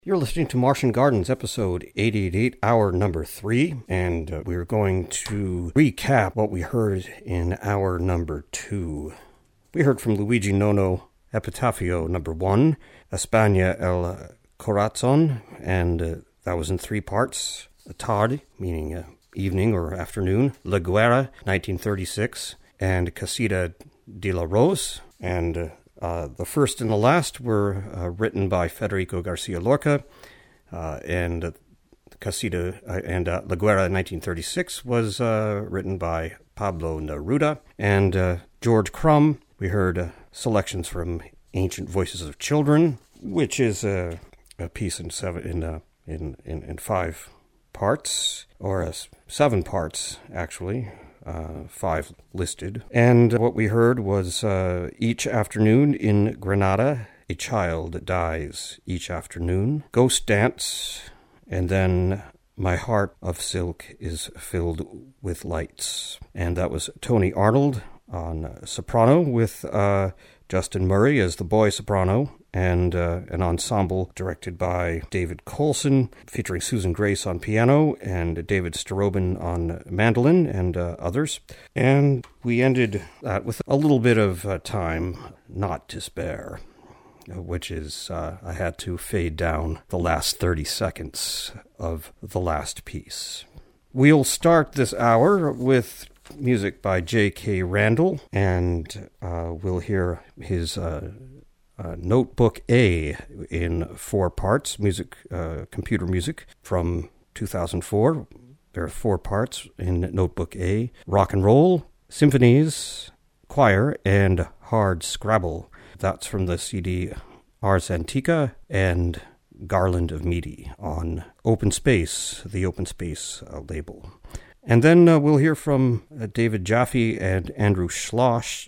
You're listening to Martian Gardens, episode 888, hour number 3, and we're going to recap what we heard in hour number 2. We heard from Luigi Nono, Epitafio number 1, España el Corazón, and that was in 3 parts. Tarde, meaning evening or afternoon, La Guerra, 1936, and Casita de la Rose, and the first and the last were written by Federico Garcia Lorca, and Casita and La Guerra 1936 was written by Pablo Neruda, and George Crumb. We heard selections from Ancient Voices of Children, which is a piece in 5 parts, or 7 parts actually. 5 listed. And what we heard was Each Afternoon in Granada, A Child Dies Each Afternoon, Ghost Dance, and then My Heart of Silk is Filled with Lights. And that was Tony Arnold on soprano with Justin Murray as the boy soprano, and an ensemble directed by David Colson, featuring Susan Grace on piano and David Starobin on mandolin and others. And we ended that with a little bit of time not to spare, which is I had to fade down the last 30 seconds of the last piece. We'll start this hour with music by J.K. Randall, and we'll hear his Notebook A in 4 parts, computer music from 2004. There are 4 parts in Notebook A: rock and roll, symphonies, choir, and hard Scrabble. That's from the CD Ars Antica and Garland of Meade on Open Space, the Open Space label. And then we'll hear from David Jaffe and Andrew Schloss,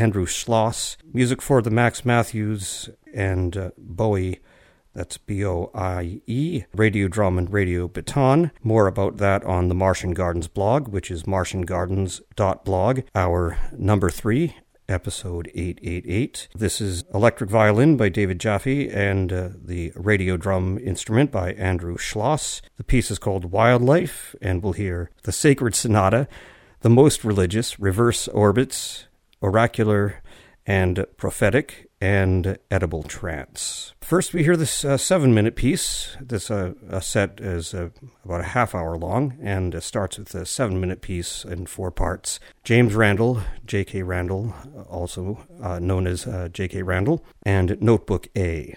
music for the Max Matthews and Bowie, that's B-O-I-E, Radio Drum and Radio Baton. More about that on the Martian Gardens blog, which is martiangardens.blog, our number 3, episode 888. This is Electric Violin by David Jaffe and the radio drum instrument by Andrew Schloss. The piece is called Wildlife, and we'll hear the Sacred Sonata, the Most Religious, Reverse Orbits, Oracular and Prophetic, and Edible Trance. First, we hear this 7-minute piece. This set is about a half hour long, and starts with a 7-minute piece in 4 parts. James Randall, J.K. Randall, also known as J.K. Randall, and Notebook A.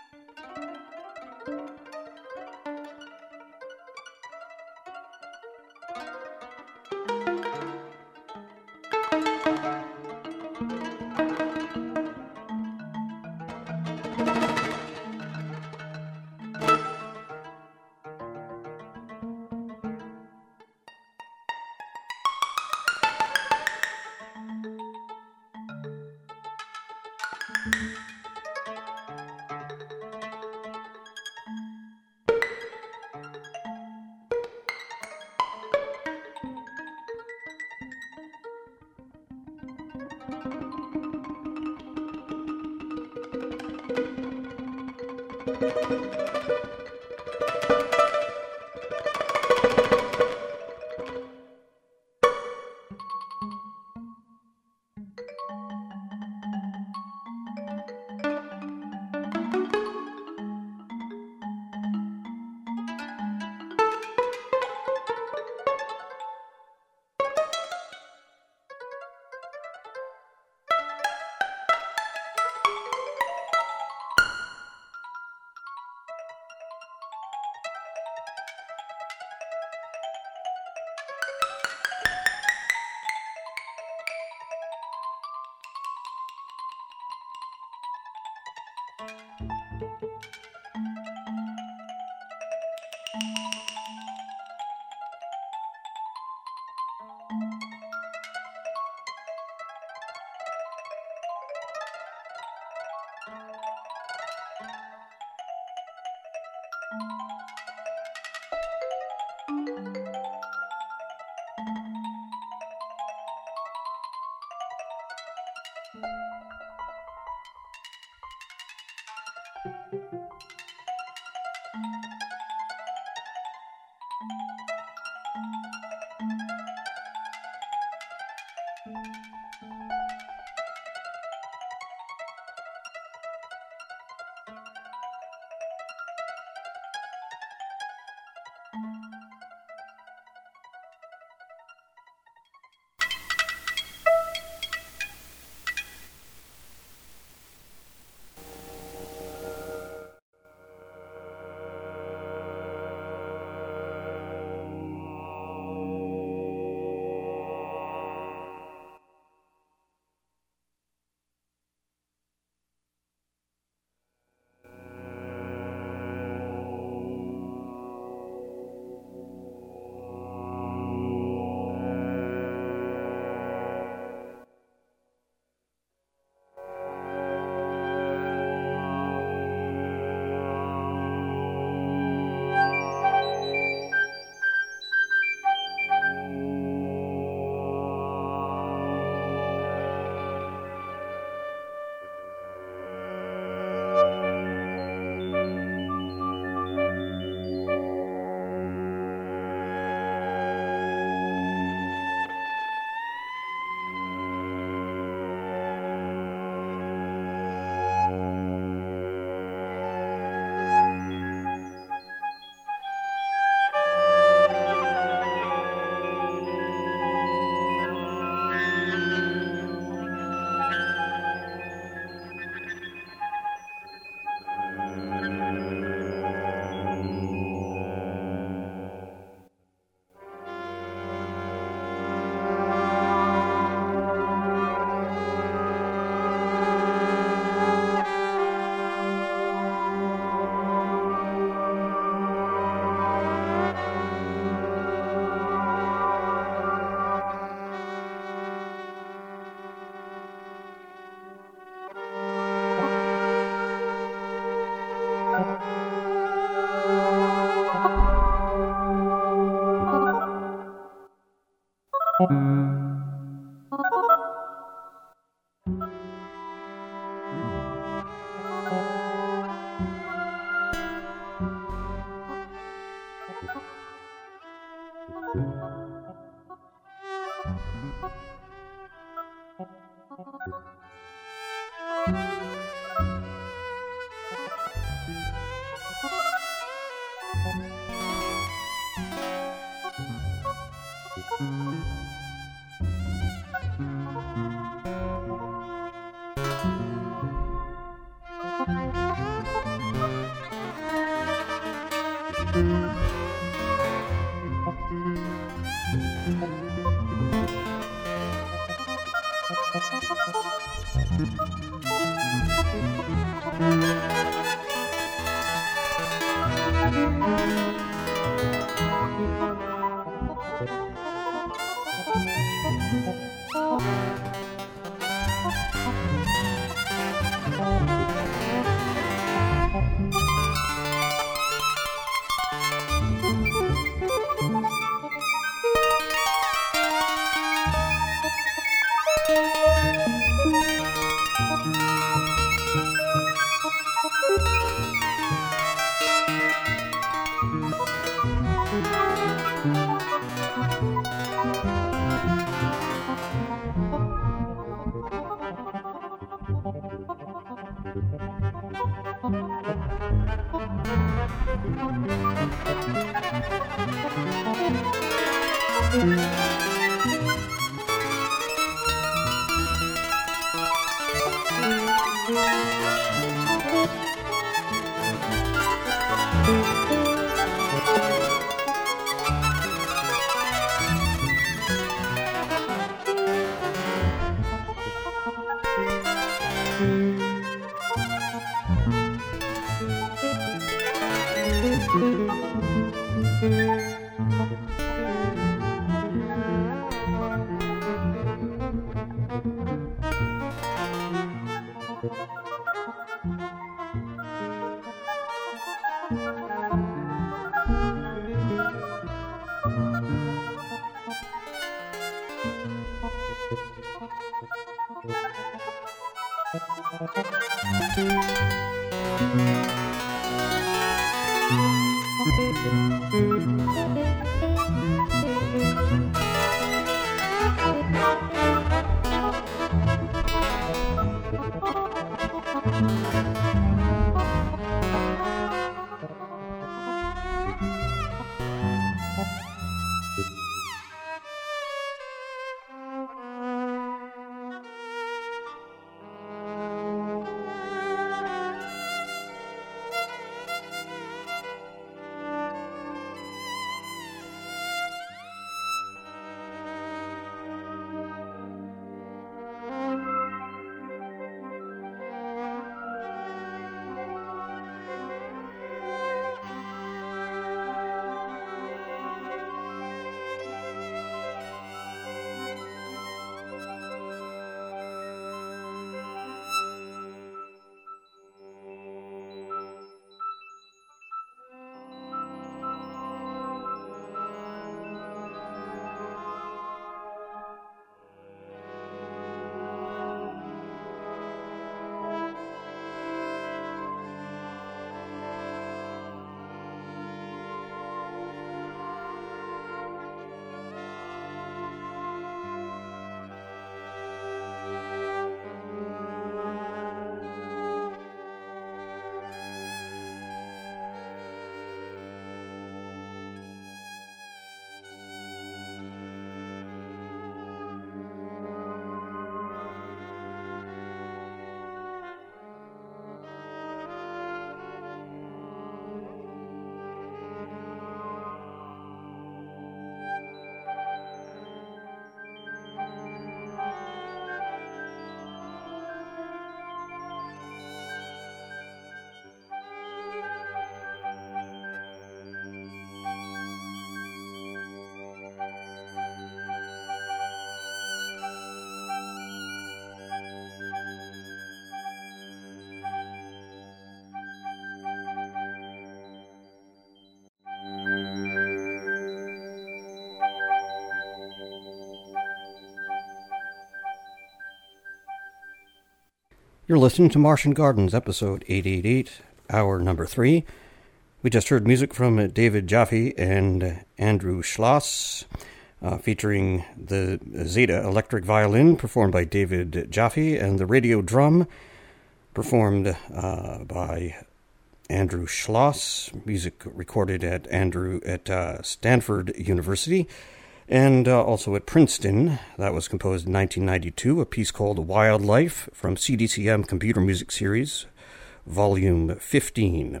You're listening to Martian Gardens, episode 888, hour number 3. We just heard music from David Jaffe and Andrew Schloss, featuring the Zeta electric violin, performed by David Jaffe, and the radio drum, performed by Andrew Schloss. Music recorded at Stanford University, and also at Princeton. That was composed in 1992, a piece called Wildlife from CDCM Computer Music Series, Volume 15.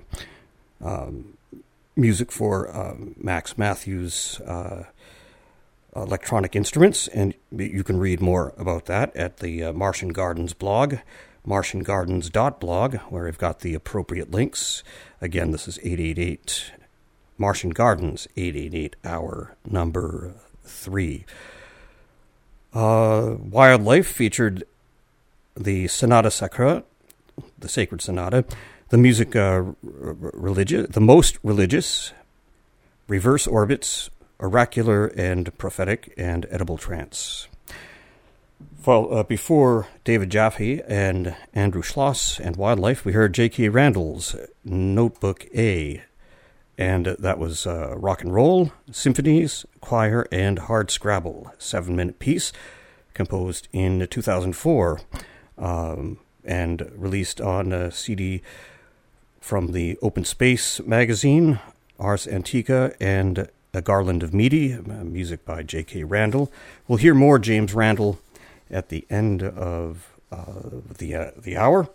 Music for Max Matthews Electronic Instruments, and you can read more about that at the Martian Gardens blog, martiangardens.blog, where I've got the appropriate links. Again, this is 888 Martian Gardens, 888 hour number 3. Wildlife featured the Sonata Sacra, the Sacred Sonata, the music religious, the most religious, reverse orbits, oracular and prophetic, and edible trance. Well, before David Jaffe and Andrew Schloss and Wildlife, we heard J.K. Randall's Notebook A, and that was rock and roll, symphonies, choir, and hard scrabble, 7-minute piece, composed in 2004, and released on a CD from the Open Space magazine, Ars Antiqua, and A Garland of Meaty, music by J.K. Randall. We'll hear more James Randall at the end of the hour,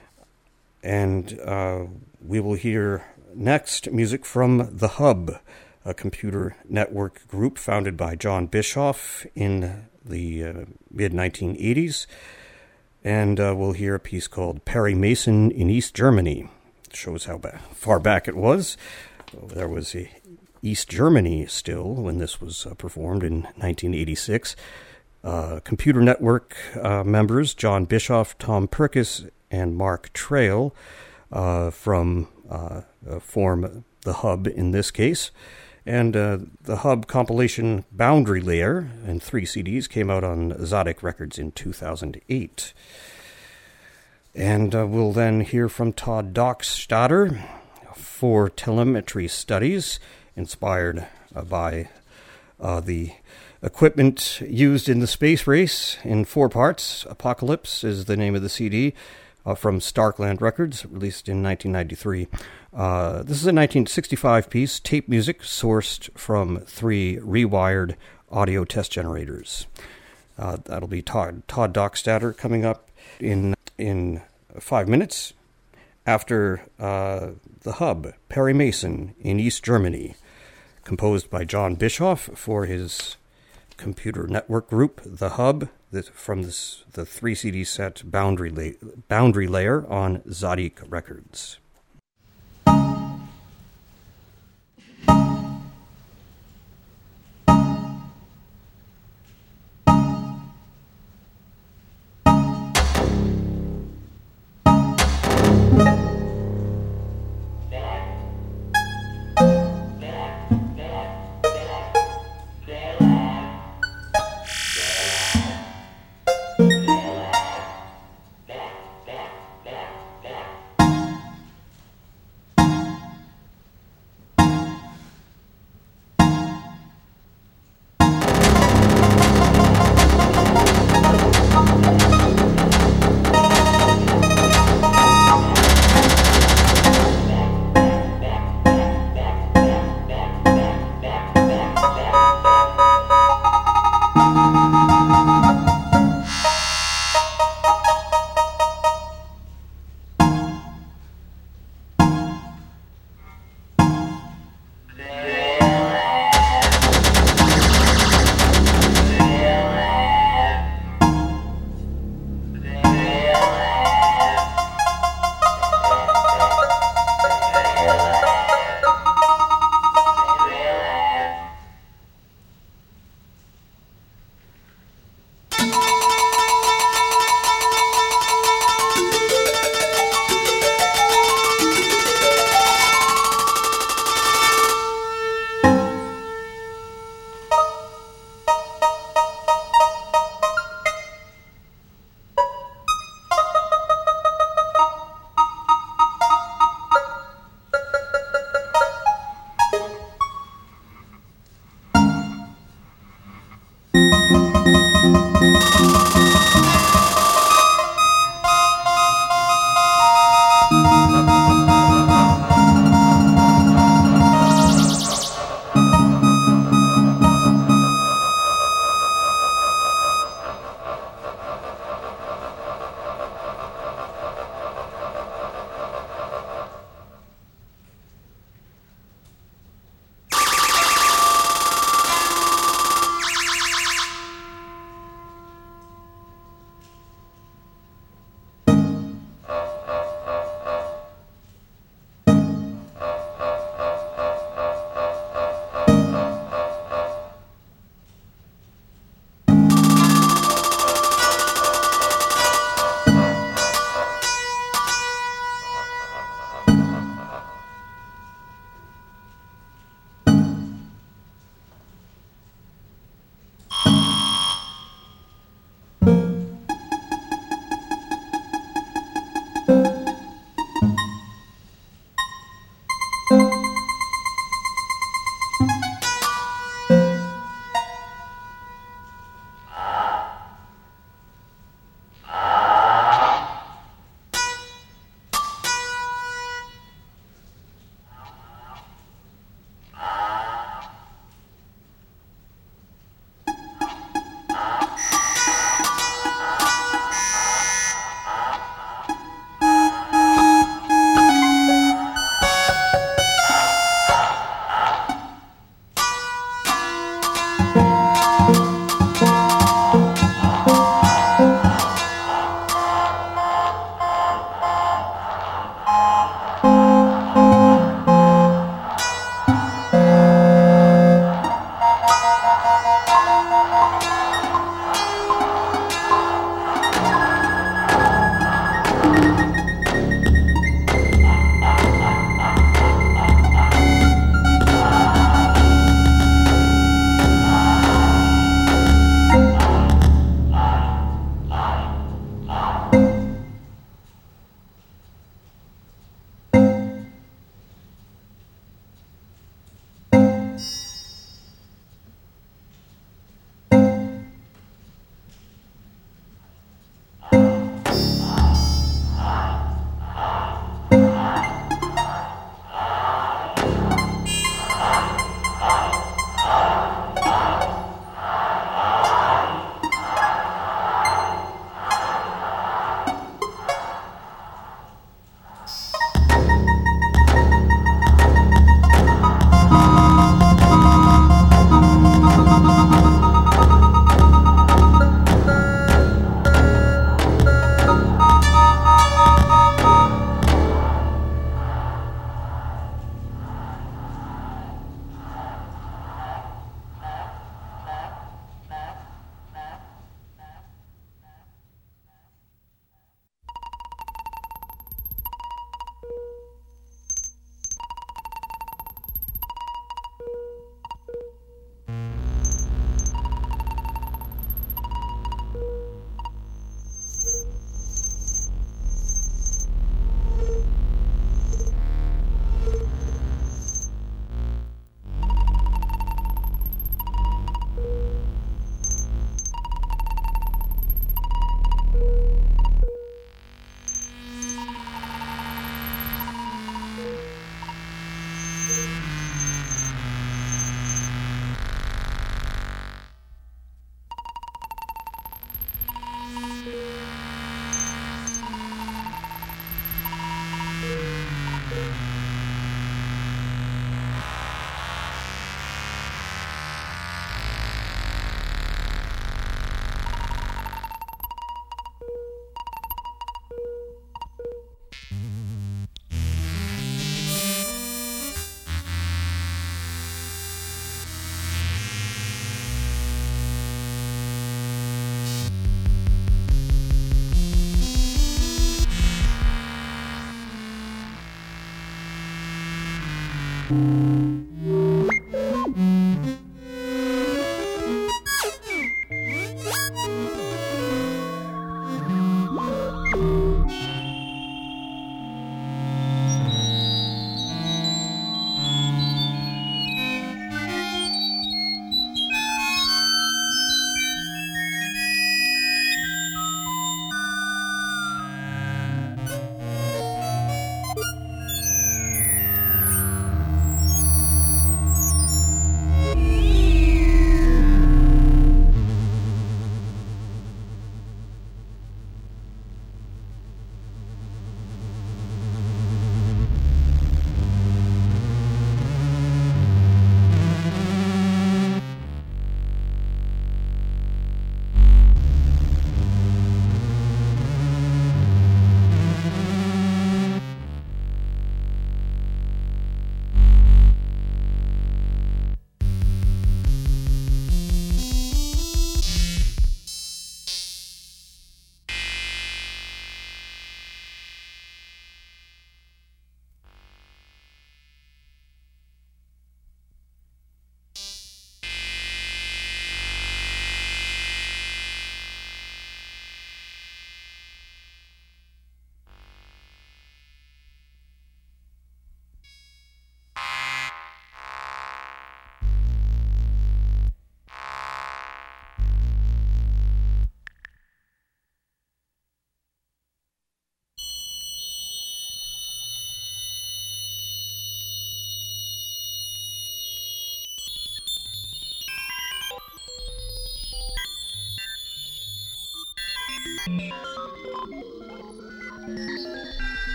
and we will hear next music from The Hub, a computer network group founded by John Bischoff in the mid-1980s, and we'll hear a piece called Perry Mason in East Germany. It shows how far back it was. There was East Germany still when this was performed in 1986. Computer Network members John Bischoff, Tom Perkis, and Mark Trail form The Hub in this case. And the Hub compilation Boundary Layer and 3 CDs came out on Zodic Records in 2008. And we'll then hear from Todd Dockstader for telemetry studies, inspired by the equipment used in the space race in 4 parts. Apocalypse is the name of the CD from Starkland Records, released in 1993. This is a 1965 piece, tape music sourced from 3 rewired audio test generators. That'll be Todd Dockstader coming up in 5 minutes. After The Hub, Perry Mason in East Germany, composed by John Bischoff for his computer network group, The Hub, from the 3 CD set Boundary Layer on Zodic Records.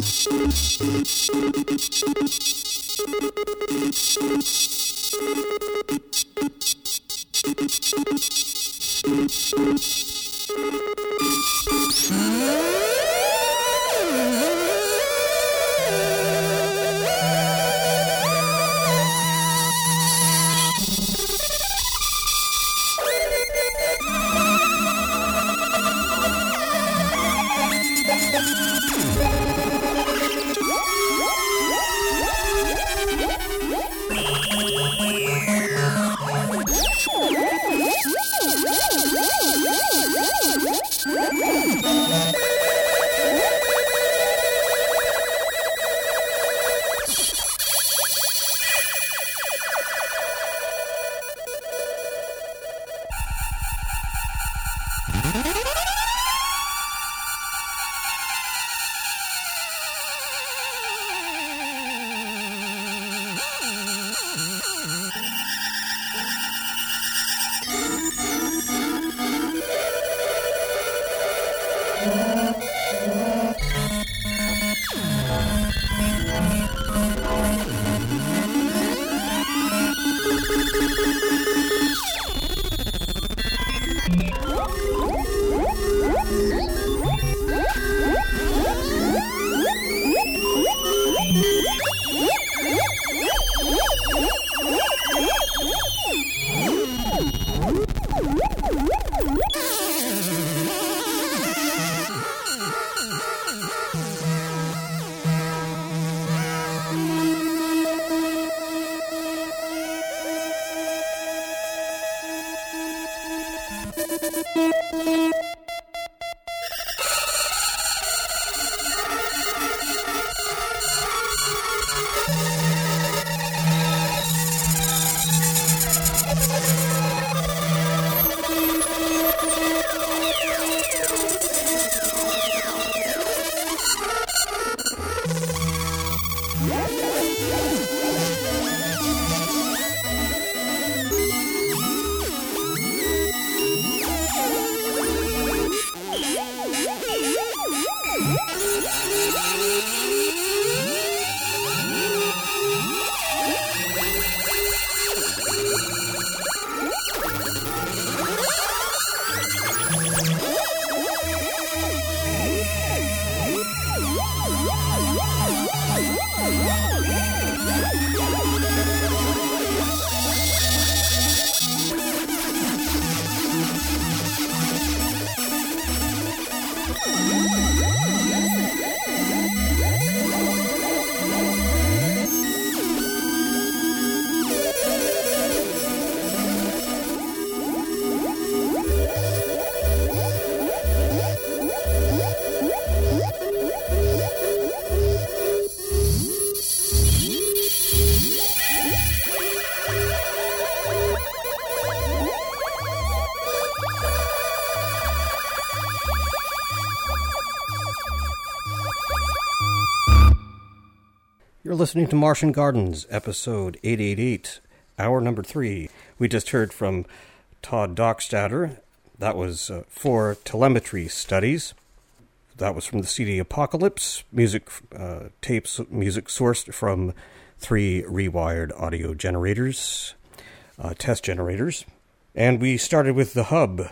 You're listening to Martian Gardens, episode 888, hour number 3. We just heard from Todd Dockstader. That was for Telemetry Studies. That was from the CD Apocalypse, music tapes, music sourced from 3 rewired audio generators, test generators. And we started with The Hub,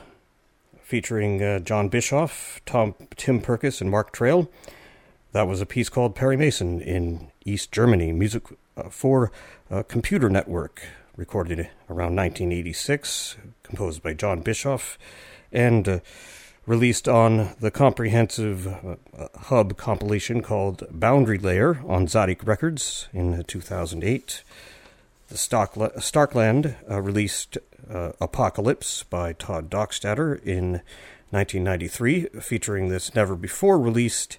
featuring John Bischoff, Tim Perkis, and Mark Trail. That was a piece called Perry Mason in East Germany, music for Computer Network, recorded around 1986, composed by John Bischoff, and released on the comprehensive Hub compilation called Boundary Layer on Zadig Records in 2008. The Starkland released Apocalypse by Todd Dockstader in 1993, featuring this never-before-released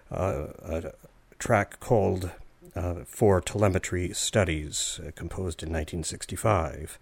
a track called For Telemetry Studies, composed in 1965.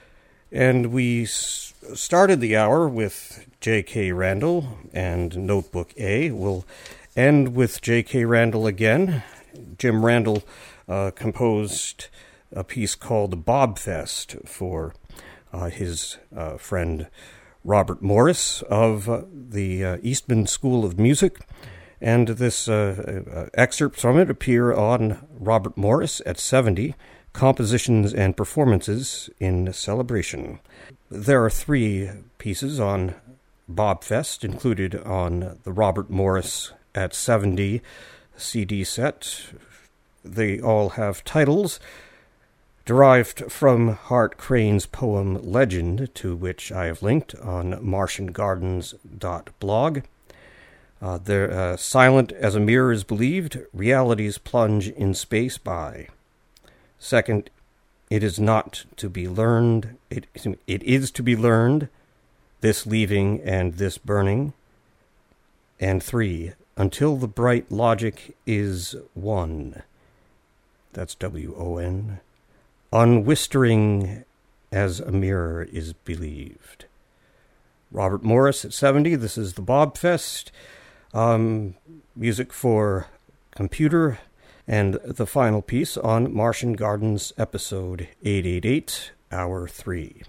And we started the hour with J.K. Randall and Notebook A. We'll end with J.K. Randall again. Jim Randall composed a piece called Bobfest for his friend Robert Morris of the Eastman School of Music. And this excerpts from it appear on Robert Morris at 70, Compositions and Performances in Celebration. There are 3 pieces on Bobfest included on the Robert Morris at 70 CD set. They all have titles derived from Hart Crane's poem Legend, to which I have linked on martiangardens.blog. They're Silent as a Mirror is Believed, Realities Plunge in Space by. Second, It is not to be learned, it is to be learned, this leaving and this burning. And 3, Until the Bright Logic is One. That's W-O-N. Unwistering as a Mirror is Believed. Robert Morris at 70, this is the Bobfest. Music for computer. And the final piece on Martian Gardens episode 888, Hour 3.